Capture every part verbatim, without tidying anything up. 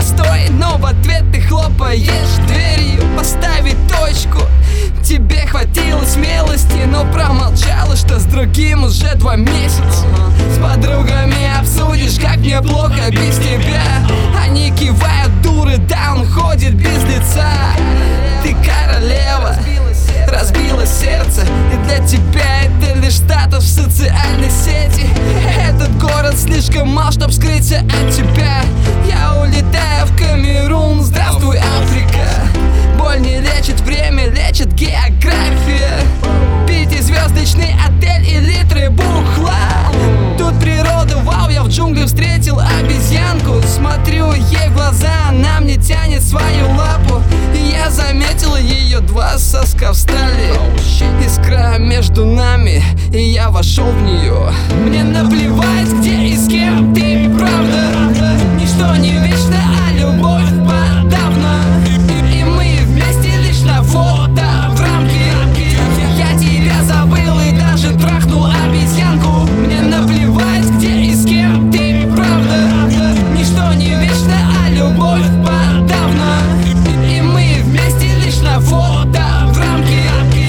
постой, но в ответ ты хлопаешь дверью. Поставить точку тебе хватило смелости, но промолчала, что с другим уже два месяца. С подругами обсудишь, как мне плохо без тебя. Они кивают, дуры, да он ходит без лица. Ты королева, разбила сердце, и для тебя это лишь статус в социальной сети. Этот город слишком мал, чтоб скрыться от тебя. Я улетаю в Камерун, здравствуй, Африка. Боль не лечит, время лечит география. Пятизвездочный отель и литры бухла. Тут природа, вау, я в джунглях встретил обезьянку. Смотрю ей в глаза, она мне тянет свою лапу, и я заметил ее два соска встали. Искра между нами, и я вошел в нее. Мне наплевать, где и с кем ты, правда. Ничто не вечно, а любовь подавно. И мы вместе лишь на фото в рамке. Я тебя забыл и даже трахнул обезьянку. Мне наплевать, где и с кем ты, правда. Ничто не вечно, а любовь подавно. И мы вместе лишь на фото в рамке.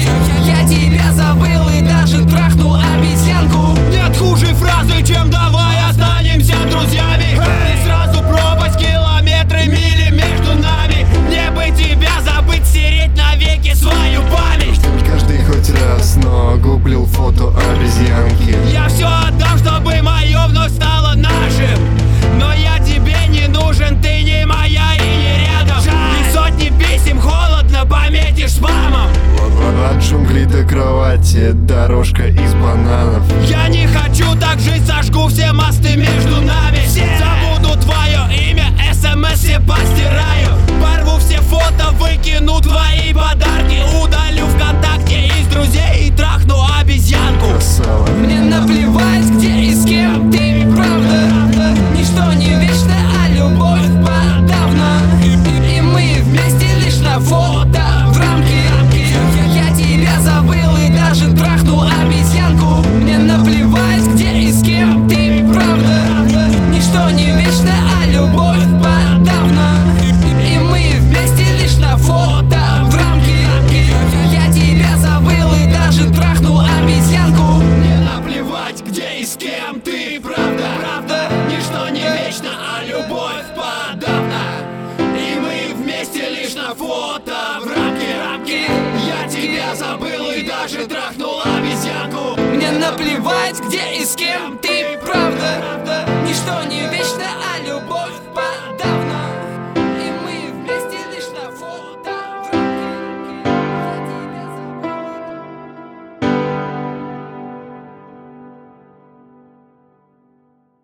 Я тебя забыл и даже трахнул обезьянку. Нет хуже фразы, чем давай останемся друзьями. И сразу пропасть, километры, мили между нами. Мне бы тебя забыть, стереть навеки свою память. Каждый хоть раз, но гуглил фото обезьянки. Я все отдам, чтобы мое вновь стало нашим. Но я тебе не нужен, ты не моя и не рядом. И сотни писем холодно пометишь спамом. От джунглей до кровати дорожка из бананов. Я не хочу так жить, сожгу все мосты между нами. Забуду твое имя, смс все постираю. Порву все фото, выкину твои подарки. Удалю ВКонтакте из друзей и трахну обезьянку. Красава. Мне наплевать, где и с кем ты, правда. Ничто не вечно, а любовь подавно. И мы вместе лишь на фото в рамке. Я тебя забыл и даже трахнул обезьянку. Мне наплевать, где и с кем ты, правда. Ничто не вечно, а любовь подавно. И мы вместе лишь на фото в рамке. Я тебя забыл и даже трахнул обезьянку. Мне наплевать, где и с кем ты, правда, правда. Ничто не вечно, а любовь подавно. И мы вместе лишь на фото в рамке, рамки. Я тебя забыл и даже трахнул обезьянку. Мне наплевать, где и с кем ты.